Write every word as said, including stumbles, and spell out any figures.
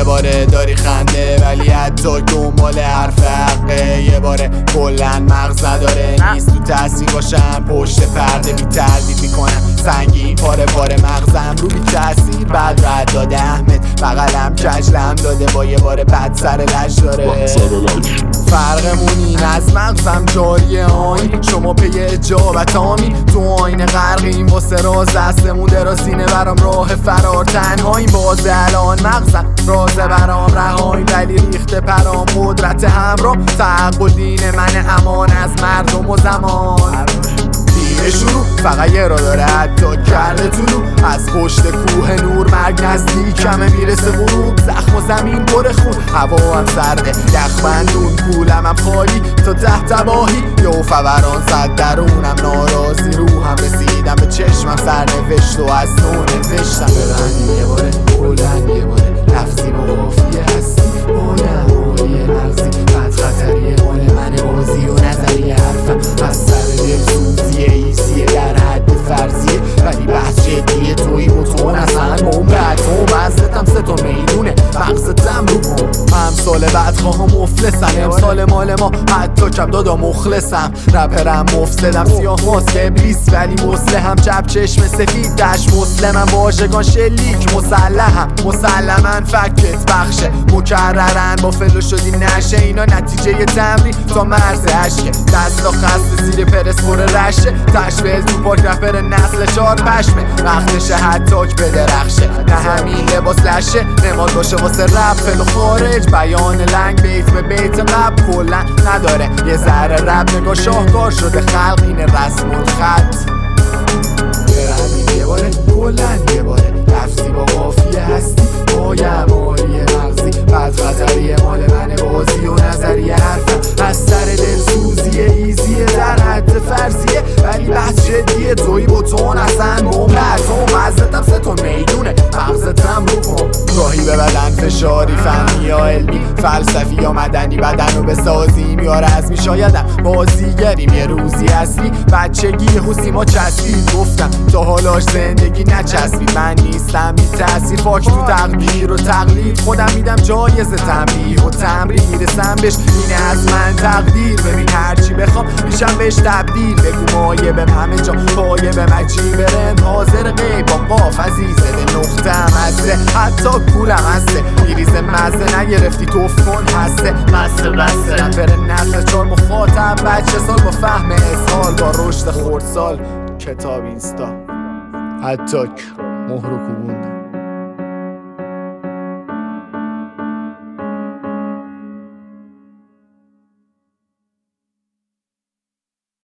باره داری خنده ولی حتی دنبال حرف حقه. یه باره کلن مغز نداره نیست تو تاثیر باشم پشت پرده بی تردید میکنم سنگین پاره پاره مغزم رو بی تاثیر بعد رد داده احمد بغلم کجلم داده با یه باره بد سر لش داره. فرقمون این از مغزم جاریه آین شما پی اجابت آمین تو آینه غرقیم واسه راز دستمون درازینه برام راه فرار تنهاییم باز الان مغزم رازه برام رهاییم ولی ریخته پرام قدرت همراه تعقل دین من امان از مردم و زمان. دیگه شروع فقط یه را داره حتی کرده طلوع از پشت کوه نور مرگ نزدیکمه میرسه غروب زخم و زمین پر خون هوا هم سرده یخ بندون کولم هم خالی تا ته تباهی یه فوران زد درونم ناراضی روحم رسیدم به چشمم سرنوشت و از نو نوشتم ببندی یه باره بلند یه باره لفظی با قافیه هستی بادم اولیه مغزی بد خطریه مال من بازی و نظریه حرفم از سر دل سوزیه ایزیه در حد فرضیه ولی بحث جدیه توی بطون اصلا مون بعد تو مزدتم سه تا میدونه مغزتم رو کن امسال بعد خواهم مفلسم امسال مال ما حتی کم دادا مخلصم رپرم مفسدم سیاه ماسک ابلیس ولی مسلحم چپ چشم سفید دشت مسلمم واژگان شلیک مسلحم مسلمن فکت بخشه مکررن با فلو شدی نشه اینا نتیجه تمرین تا مرز عشقه دستا خسته زیر پرس پر رشه تشبیه تو پاک رپر نسل چار پشمه وقتشه حتاک بدرخشه نه همین لباس لشه نماد باشه واسه رپ فلو خارج بیان لنگ بیت به بیت قبل کلن نداره یه ذره رپ نگاه شاهکار شده خلق اینه رسم الخط برمین یه باره کلن یه باره لفظی با قافیه هستی پایم آلیه مغزی بد خطریه مال من بازی و نظریه حرفم از سر دل سوزیه ایزیه در حد فرضیه ولی بحث جدیه توی بطون اصلا مملت تو مزدتم سه تا میدونه مغزتم رو کن گاهی به بدن فشاری فهمی یا علمی فلسفی یا مدنی بدن رو بسازیم یا رزمی شایدم بازیگریم یه روزی اصلی بچگی حسی ما چسبید گفتم تا حالاش زندگی نچسبید من نیستم بی تأثیر فاک تو تقدیر و تقلید خودم میدم جایزه تنبیه و تمرین میرسم بهش اینه از من تقدیر ببین هرچی بخوام میشم بهش تبدیل بگو مایه بهم همه جا پایه به مجی برند حاضر غیب با قاف عزیزه به نقطه هم هسته حتی کولم هسته میریزه مزه نگرفتی توف کن هسته بسته بسته رپر نسل چار مخاطب بچه سال با فهم اسهال با رشد خردسال کتاب اینستا حتی مهر و کوبون